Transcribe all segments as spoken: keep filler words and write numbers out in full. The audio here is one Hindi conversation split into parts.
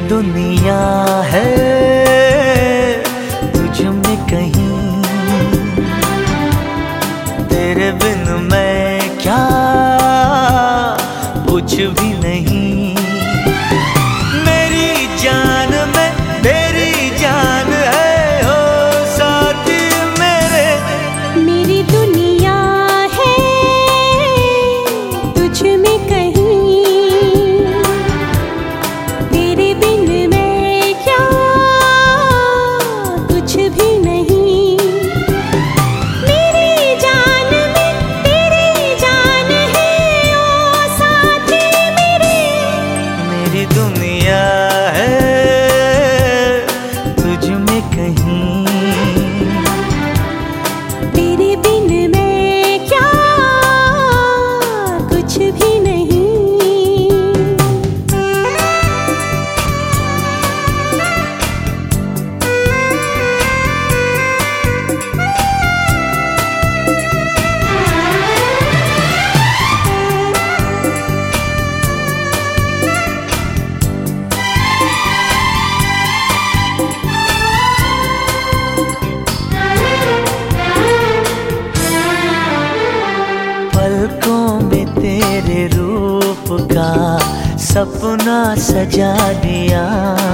दुनिया है तुझ में कहीं, तेरे बिन मैं क्या कुछ भी नहीं। मेरी जान में तेरी जान है हो साथी मेरे। मेरी दुनिया है तुझ में कहीं, तेरे बिन मैं क्या कुछ भी नहीं। मेरी जान में तेरी जान है ओ साथी मेरे। मेरी दुनिया है तुझ में कहीं, तेरे बिन मैं क्या कुछ भी नहीं। पलकों में तेरे रूप का सपना सजा दिया,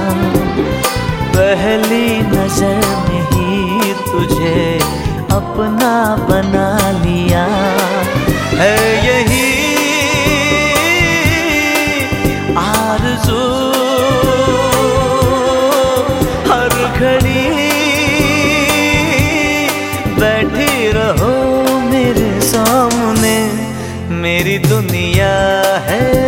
पहली नजर में ही तुझे अपना बना लिया। है यही आरज़ू हर घड़ी बैठी रहो मेरे सामने। मेरी दुनिया है